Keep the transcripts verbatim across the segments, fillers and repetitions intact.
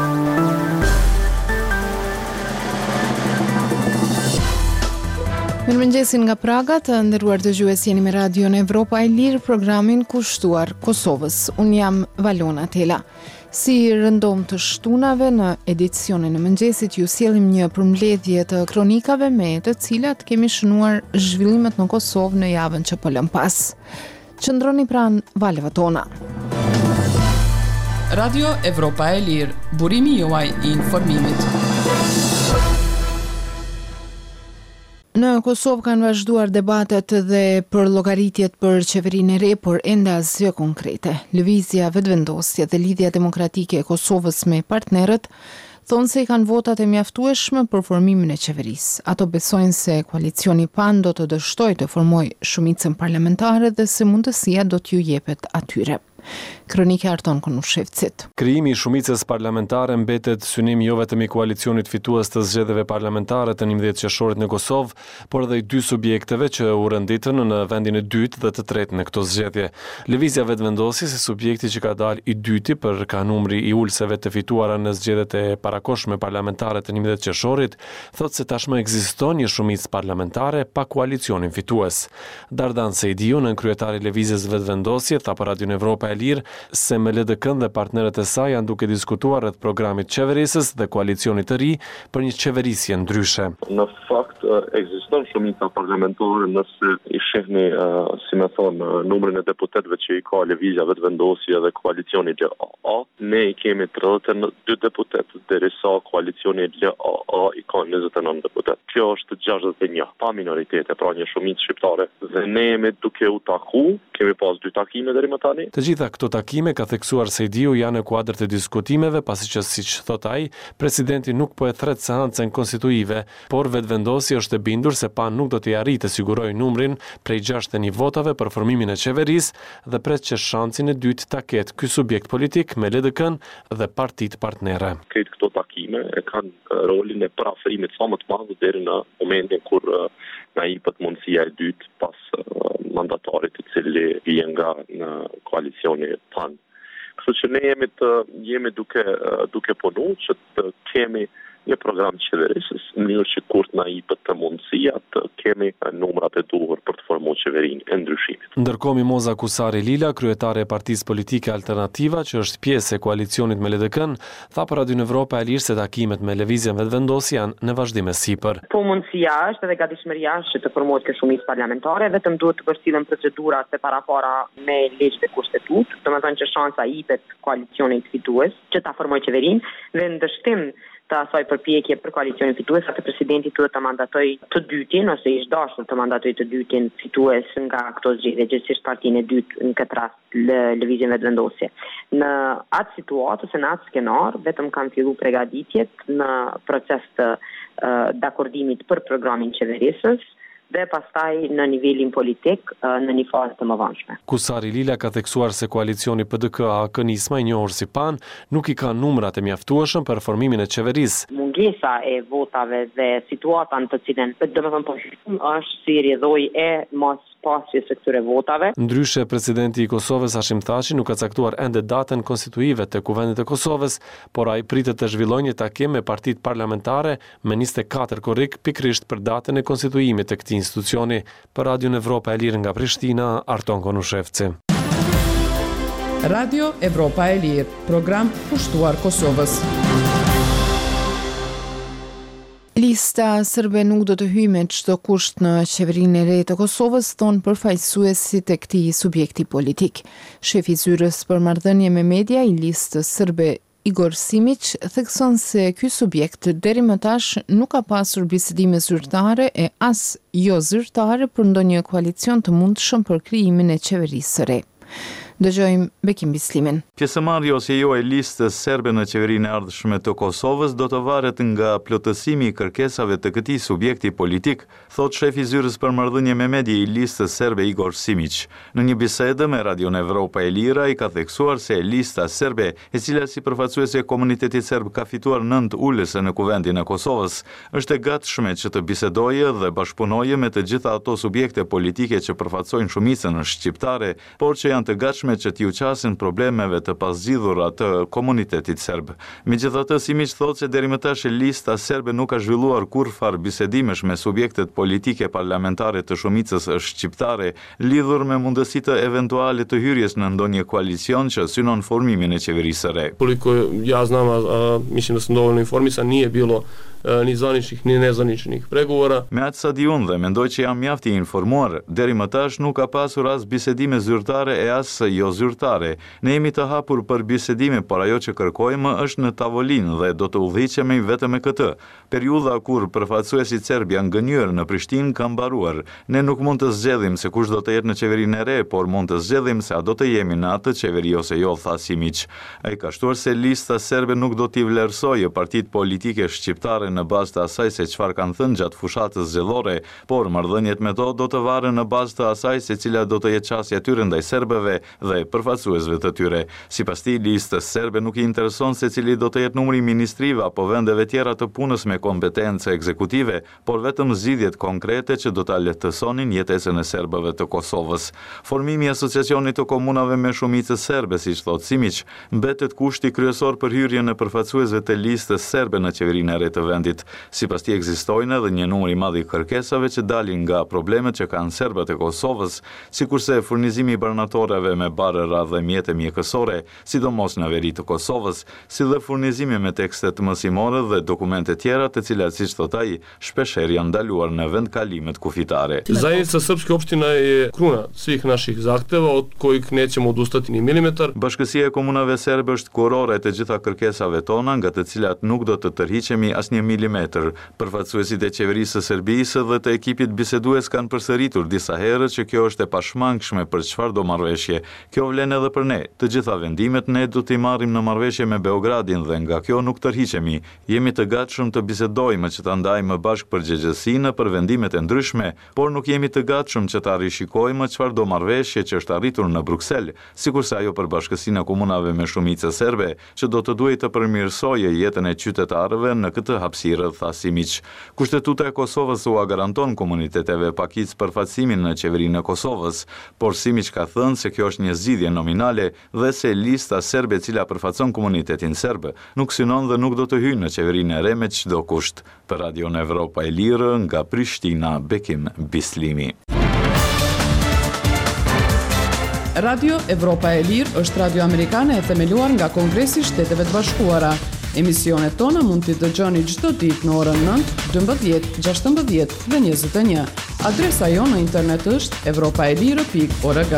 Mirëmëngjesin nga Praga, të nderuar dëgjues, jeni me Radion Evropa e Lirë, programin kushtuar Kosovës. Unë jam Valona Tela. Si rëndom të shtunave në edicionin e mëngjesit, ju sjellim një përmbledhje të kronikave me të cilat kemi shënuar zhvillimet në Kosovë në javën që po lëm pas. Qëndroni pranë valeve tona. Radio Evropa e Lirë, burimi juaj i informimit. Në Kosovë kanë vazhduar debatet dhe për llogaritjet për qeverinë e re, por ende asgjë konkrete. Lëvizja Vetëvendosje dhe Lidhja Demokratike e Kosovës me partnerët thonë se i kanë votat e mjaftueshme për formimin e qeverisë. Ato besojnë se koalicioni P A N do të dështojë të formojë shumicën parlamentare dhe se mundësia do t'ju jepet atyre. Kronike Arton Konushevcit. Krijimi i shumicës parlamentare mbetet synim jo vetëm i koalicionit fitues të zgjedhjeve parlamentare të njëmbëdhjetë qershorit në Kosovë, por edhe i dy subjekteve që u renditën në vendin e dytë dhe të tretë në këto zgjedhje. Lëvizja Vetëvendosje si subjekti që ka dalë i dyti për ka numri i ulseve të fituara në zgjedhjet e parakohshme parlamentare të njëmbëdhjetë qershorit, thotë se tashmë ekziston një shumicë parlamentare pa koalicionin fitues. Dardan Sejdiu, nën kryetari i Lëvizjes Vetëvendosje, tha për Radion Evropa e Lirë se me L D K-n dhe partnerët e saj janë duke diskutuar rreth programit qeverisës dhe koalicionit të ri për një qeverisje ndryshe. Në fakt ekziston shumica parlamentare nëse i shihni, uh, si më thon, numrin e deputetëve që i ka Lëvizja Vetëvendosje dhe koalicioni L A A. Ne i kemi tridhjetë e dy deputetë, derisa koalicioni L A A i ka njëzet e nëntë deputetë. Kjo është gjashtëdhjetë e një, pa minoritete, pra një shumicë shqiptare. Dhe ne jemi duke u taku, kemi pas dy takime deri më tani. Të gjitha këto takime, ka theksuar Sejdiu, janë në kuadër të diskutimeve, pasi që, siç thot ai, presidenti nuk po e thret seancën konstituive, por Vetëvendosje është e bindur se P A N nuk do t'i arrijë të sigurojë numrin prej gjashtëdhjetë e një votave për formimin e qeverisë dhe pret që shancin e dytë ta ketë ky subjekt politik me L D K-n dhe partitë partnere. Këtë këto takime e kanë rolin e parafrimit sa më të madh deri në momentin kur na i jepet mundësia e dytë pas mandatarit i cili vjen nga në koalicioni P A N. Kështu që ne jemi të jemi duke duke punuar që të kemi një program qeverisës në mënyrë që kur të na jepet të mundësia të kemi numrat e duhur për të formuar qeverinë e ndryshimit. Ndërkohë Mimoza Kusari Lila, kryetare e Partisë Politike Alternativa, që është pjesë e koalicionit me L D K-n, tha për Radion Evropa e Lirë se takimet me Lëvizjen Vetëvendosje janë në vazhdim e sipër. Po mundësia është edhe gatishmëria është që të formohet kjo shumicë parlamentare, vetëm duhet të përcillen procedurat e parapara me ligj dhe kushtetutë, domethënë që shansa i jepet koalicionit fitues që ta formojë qeverinë dhe në dështim të asaj përpjekje për koalicionin fitues, atë presidenti duhet të mandatoj të dytin, ose ish dashur të mandatoj të dytin fitues nga këto zgjedhje, gjithsesi partinë e dytë në këtë rast Lëvizjen Vetëvendosje. Në atë situatë ose në atë skenar, vetëm kanë filluar përgatitjet në proces të uh, dakordimit për programin qeverisës dhe pastaj në nivelin politik në një fazë të mëdhenshme. Kusari Lila ka theksuar se koalicioni P D K A K Nisma, i njohur si P A N, nuk i ka numrat e mjaftueshëm për formimin e qeverisë. Mungesa e votave dhe situata në të cilën domethënë po është si rrjedhoi e mos pasjes së këtyre votave. Ndryshe, presidenti i Kosovës Hashim Thaçi nuk ka caktuar ende datën konstituive të Kuvendit të Kosovës, por ai pritet të zhvillojë një takim me partitë parlamentare me njëzet e katër korrik pikërisht për datën e konstituimit të këtij institucioni. Për Radion Evropa e Lirë nga Prishtina, Arton Konushevci. Radio Evropa e Lirë, program kushtuar Kosovës. Lista sërbe nuk do të hyjë me çdo kusht në qeverinë e re të Kosovës, thonë përfaqësuesit e këtij subjekti politik. Shefi i zyrës për marrëdhënie me media i listës sërbe Igor Simić thekson se ky subjekt deri më tash nuk ka pasur bisedime zyrtare e as jo zyrtare për ndonjë koalicion të mundshëm për krijimin e qeverisë së re. Dëgjojmë Bekim Bislimin. Pjesëmarrja ose jo e listës serbe në qeverinë e ardhshme të Kosovës do të varet nga plotësimi i kërkesave të këtij subjekti politik, thot shefi i zyrës për marrëdhënie me media i listës serbe Igor Simić. Në një bisedë me Radion Evropa e Lira, i ka theksuar se lista serbe, e cila si përfaqësuese e komunitetit serb ka fituar nëntë ulëse në Kuvendin e Kosovës, është e gatshme që të bisedojë dhe bashkëpunojë me të gjitha ato subjekte politike që përfaqësojnë shumicën shqiptare, por që janë të gatshme ndryshme që t'ju qasin problemeve të pasgjidhura të komunitetit serb. Megjithatë, Simić thotë se deri më tash lista serbe nuk ka zhvilluar kurrfar bisedimesh me subjektet politike parlamentare të shumicës shqiptare lidhur me mundësi të eventuale të hyrjes në ndonjë koalicion që synon formimin e qeverisë së re. Koliko ja znam, a, a mislim da sam dovoljno informisan, nije bilo ni zvaničnih ni nezvaničnih pregovora. Me atë sa di unë dhe mendoj që jam mjaft i informuar, deri më tash nuk ka pasur as bisedime zyrtare e as jo zyrtare. Ne jemi të hapur për bisedime, por ajo që kërkojmë është në tavolinë dhe do të udhëhiqemi vetëm me këtë. Periudha kur përfaqësuesit serb janë gënjur në Prishtinë ka mbaruar. Ne nuk mund të zgjedhim se kush do të jetë në qeverinë e re, por mund të zgjedhim se a do të jemi në atë qeveri ose jo, tha Simić. Ai ka shtuar se lista serbe nuk do t'i vlerësojë partitë politike shqiptare në bazë të asaj se çfarë kanë thënë gjatë fushatës zgjedhore, por marrëdhëniet me to do të varen në bazë të asaj se cila do të jetë çësia e tyre ndaj serbëve dhe përfaqësuesve të tyre. Sipas tij, listës serbe nuk i intereson se cili do të jetë numri i ministrive apo vendeve tjera të punës me kompetencë ekzekutive, por vetëm zgjidhjet konkrete që do ta lehtësonin jetesën e serbëve të Kosovës. Formimi i asociacionit të komunave me shumicë serbe, siç thot Simić, mbetet kushti kryesor për hyrjen e përfaqësuesve të listës serbe në qeverinë e re të vendit. Sipas tij ekzistojnë edhe një numër i madh i kërkesave që dalin nga problemet që kanë serbët e Kosovës, sikurse furnizimi i barnatoreve me barëra dhe mjete mjekësore, sidomos në veri të Kosovës, si dhe furnizimi me tekste mësimore dhe dokumente tjera, të cilat, siç thot ai, shpeshherë janë ndaluar në vendkalimet kufitare. Zajednica Srpska opština je kruna svih naših zahteva od kojih nećemo odustati ni milimetar. Bashkësia e komunave serbe është kurore të gjitha kërkesave tona, nga të cilat nuk do të tërhiqemi asnjë milimetër. Përfaqësuesit e qeverisë së Serbisë dhe të ekipit bisedues kanë përsëritur disa herë që kjo është e pashmangshme për çfarë do marrëveshje. Kjo vlen edhe për ne. Të gjitha vendimet ne do t'i marrim në marrëveshje me Beogradin dhe nga kjo nuk tërhiqemi. Jemi të gatshëm të bisedojmë që ta ndajmë bashkë përgjegjësinë për vendimet e ndryshme, por nuk jemi të gatshëm që ta rishikojmë çfarë do marrëveshje që është arritur në Bruksel, sikurse ajo për bashkësinë e komunave me shumicë serbe, që do të duhej të përmirësojë jetën e qytetarëve në këtë hapësirë, tha Simić. Kushtetuta e Kosovës u garanton komuniteteve pakicë përfaqësimin në qeverinë e Kosovës, por Simić ka thënë se kjo është një zgjidhje nominale dhe se lista serbe e cila përfaqëson komunitetin serb nuk synon dhe nuk do të hyjë në qeverinë e re me çdo kusht. Për Radio Evropa e Lirë, nga Prishtina, Bekim Bislimi. Radio Evropa e Lirë është radio amerikane e themeluar nga Kongresi i Shteteve të Bashkuara. Emisionet tona mund t'i dëgjoni çdo ditë në orën nëntë, dymbëdhjetë, gjashtëmbëdhjetë dhe njëzet e një. Adresa jonë në internet është evropaelire pikë org.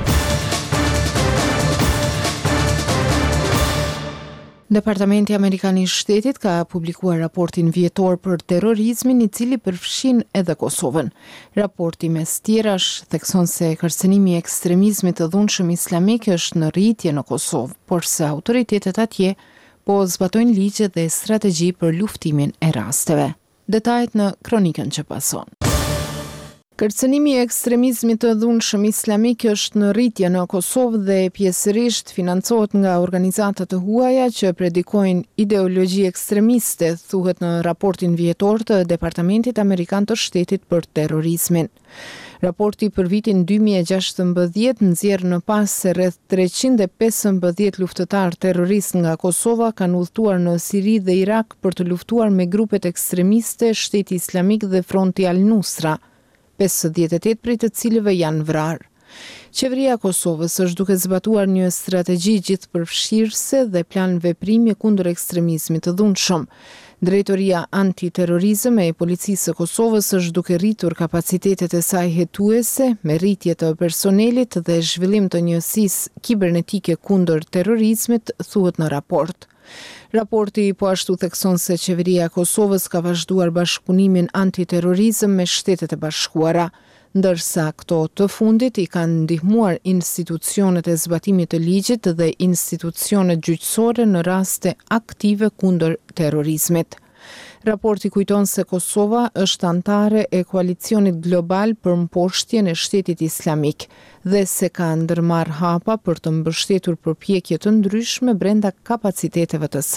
Departamenti Amerikan i Shtetit ka publikuar raportin vjetor për terrorizmin, i cili përfshin edhe Kosovën. Raporti mes tjerash thekson se kërcënimi i ekstremizmit të dhunshëm islamik është në rritje në Kosovë, por se autoritetet atje po zbatojnë ligje dhe strategji për luftimin e rasteve. Detajet në kronikën që pason. Kërcënimi i ekstremizmit të dhunshëm islamik është në rritje në Kosovë dhe pjesërisht financohet nga organizata të huaja që predikojnë ideologji ekstremiste, thuhet në raportin vjetor të Departamentit Amerikan të Shtetit për terrorizmin. Raporti për vitin dy mijë e gjashtëmbëdhjetë nxjerr në pas se rreth treqind e pesëmbëdhjetë luftëtar terrorist nga Kosova kanë udhëtuar në Siri dhe Irak për të luftuar me grupet ekstremiste Shteti Islamik dhe Fronti Al-Nusra, pesëdhjetë e tetë prej të cilëve janë vrarë. Qeveria e Kosovës është duke zbatuar një strategji gjithëpërfshirëse dhe plan veprimi kundër ekstremizmit të dhunshëm. Drejtoria antiterrorizëm e Policisë së Kosovës është duke rritur kapacitetet e saj hetuese me rritje të personelit dhe zhvillim të njësisë kibernetike kundër terrorizmit, thuhet në raport. Raporti po ashtu thekson se qeveria e Kosovës ka vazhduar bashkëpunimin antiterrorizëm me Shtetet e Bashkuara, ndërsa këto të fundit i kanë ndihmuar institucionet e zbatimit të ligjit dhe institucionet gjyqësore në raste aktive kundër terrorizmit. Raporti kujton se Kosova është antare e koalicionit global për mposhtjen e Shtetit Islamik dhe se ka ndërmarrë hapa për të mbështetur përpjekje të ndryshme brenda kapaciteteve të saj.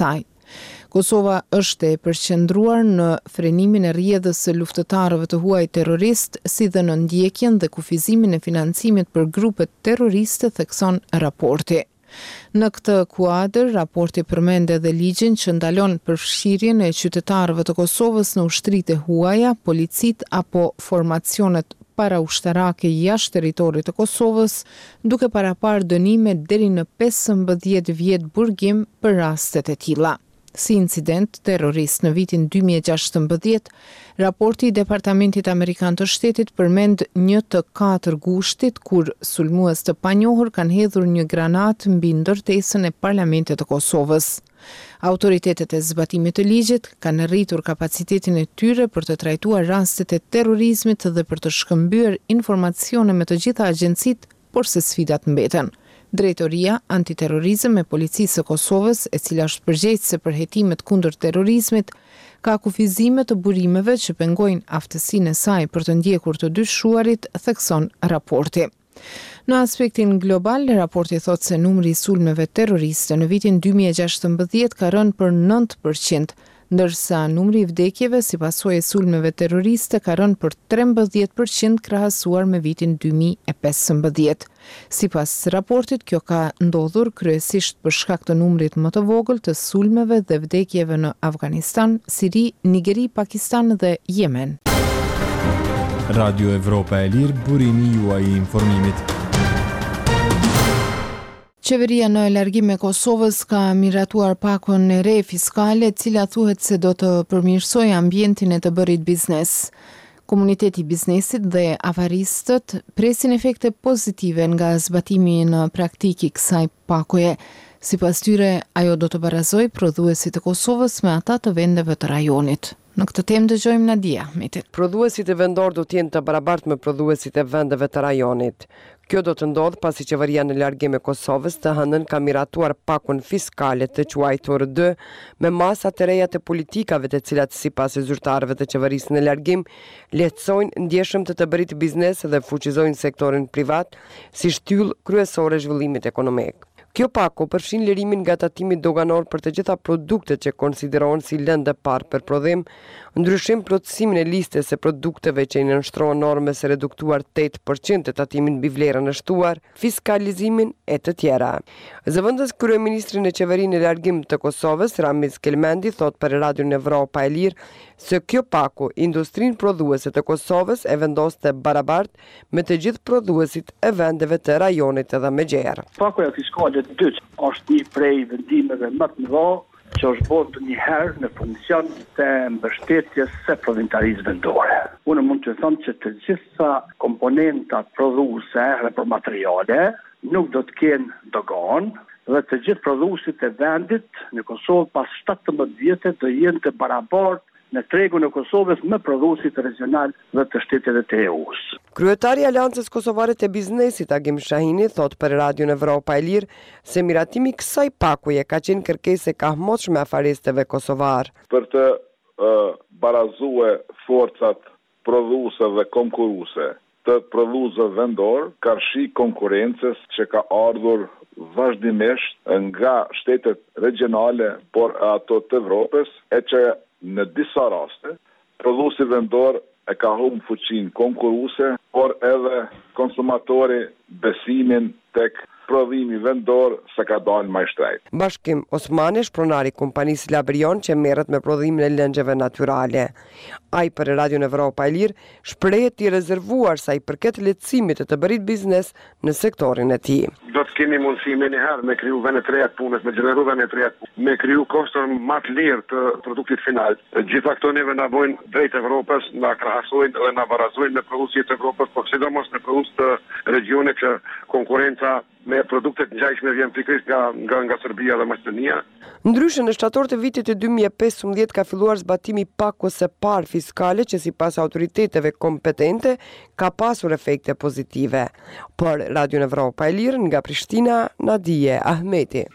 Kosova është e përqendruar në frenimin e rrjedhës së luftëtarëve të huaj terrorist, si dhe në ndjekjen dhe kufizimin e financimit për grupet terroriste, thekson raporti. Në këtë kuadër, raporti përmend edhe ligjin që ndalon përfshirjen e qytetarëve të Kosovës në ushtritë e huaja, policit apo formacionet paraushtarake jashtë territorit të Kosovës, duke paraparë dënime deri në pesëmbëdhjetë vjet burgim për rastet e tilla. Si incident terrorist në vitin dy mijë e gjashtëmbëdhjetë, raporti i Departamentit Amerikan të Shtetit përmend një të katër gushtit kur sulmues të panjohur kanë hedhur një granatë mbi ndërtesën e Parlamentit të Kosovës. Autoritetet e zbatimit të ligjit kanë rritur kapacitetin e tyre për të trajtuar rastet e terrorizmit dhe për të shkëmbyer informacione me të gjitha agjencitë, por se sfidat mbeten. Drejtoria antiterrorizëm e Policisë së Kosovës, e cila është përgjegjëse për hetimet kundër terrorizmit, ka kufizime të burimeve që pengojnë aftësinë e saj për të ndjekur të dyshuarit, thekson raporti. Në aspektin global, raporti thotë se numri i sulmeve terroriste në vitin dy mijë e gjashtëmbëdhjetë ka rënë për nëntë përqind, ndërsa numri i vdekjeve si pasojë e sulmeve terroriste ka rënë për trembëdhjetë përqind krahasuar me vitin dy mijë e pesëmbëdhjetë. Sipas raportit, kjo ka ndodhur kryesisht për shkak të numrit më të vogël të sulmeve dhe vdekjeve në Afganistan, Siri, Nigeri, Pakistan dhe Yemen. Radio Evropa e Lirë, burimi juaj i informimit. Qeveria në largim e Kosovës ka miratuar pakon e re fiskale, cila thuhet se do të përmirësojë ambientin e të bërit biznes. Komuniteti i biznesit dhe avaristët presin efekte pozitive nga zbatimi në praktik i kësaj pakoje. Sipas tyre, ajo do të barazojë prodhuesit e Kosovës me ata të vendeve të rajonit. Në këtë temë dëgjojmë Nadia Ahmetit. Prodhuesit e vendor do të jenë të barabartë me prodhuesit e vendeve të rajonit. Kjo do të ndodhë pasi qeveria në largim e Kosovës të hënën ka miratuar pakun fiskale të quajtur D me masa të reja të politikave të cilat sipas e zyrtarëve të qeverisë në largim lehtësojnë ndjeshëm të të bërit biznes dhe fuqizojnë sektorin privat si shtyllë kryesore zhvillimit ekonomik. Kjo pako përfshin lirimin nga tatimi doganor për të gjitha produktet që konsiderohen si lëndë parë për prodhim, ndryshim plotësimin e listës së produkteve që i nënshtrohen normës së reduktuar tetë përqind të tatimin mbi vlerën e shtuar, fiskalizimin e të tjera. Zëvendës kryeministri në qeverinë e largim të Kosovës, Ramiz Kelmendi, thot për Radion Evropa e Lirë se kjo pako industrinë prodhuese të Kosovës e vendoste barabartë me të gjithë prodhuesit e vendeve të rajonit edhe me gjerë. Pakoja fiskale dytë është një prej vendimeve më të mëdha që është bërë një herë në funksion të mbështetjes së prodhimtarisë vendore. Unë mund të them që të gjitha komponentat prodhuese për materiale nuk do të kenë dogan dhe të gjithë prodhuesit e vendit në Kosovë pas shtatëmbëdhjetë vjetë do jenë të barabartë në tregun e Kosovës me prodhuesit regional dhe të shteteve të E U-s. Kryetari i Aleancës Kosovare të Biznesit Agim Shahini thot për Radion Evropa e Lirë se miratimi kësaj pakoje ka qenë kërkesë e kahmotshme afaristëve kosovar. Për të uh, barazuar forcat prodhuese dhe konkurruese të prodhuesve vendor, karshi konkurrencës që ka ardhur vazhdimisht nga shtetet regionale por ato të Evropës, e që në disa raste, prodhuesi vendor e ka humbur fuqinë konkurruese, por edhe konsumatori besimin tek prodhimi vendor se ka dalë më shtrejt. Bashkim Osmani është pronari i kompanisë Labrion që merret me prodhimin e lëngjeve natyrale. Ai për Radion Evropa e Lirë shprehet i rezervuar sa i përket lehtësimit të të bërit biznes në sektorin e tij. Do të kemi mundësi me njëherë me kriju vende të reja të punës, me gjeneru vende të reja të punës, me kriju koston më të lirë të produktit final. Gjitha këto neve na bojnë drejt Evropës, na krahasojnë dhe na barazojnë me prodhuesit të Evropës, por sidomos me prodhues të regionit që konkurenca me produktet ngjashme vjen pikërisht nga nga nga Serbia dhe Maqedonia. Ndryshe në shtator të vitit të dy mijë e pesëmbëdhjetë ka filluar zbatimi i pakos së parë fiskale që sipas autoriteteve kompetente ka pasur efekte pozitive. Por Radion Evropa e Lirë nga Prishtina, Nadia Ahmeti.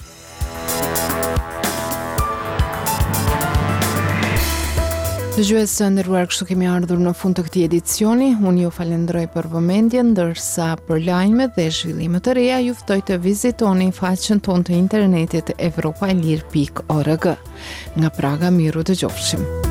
Dëgjues të nderuar, kështu kemi ardhur në fund të këtij edicioni. Unë ju falenderoj për vëmendjen, ndërsa për lajmet dhe zhvillime të reja ju ftoj të vizitoni faqen tonë të internetit evropaelir pikë org. Nga Praga, miru dëgjofshim.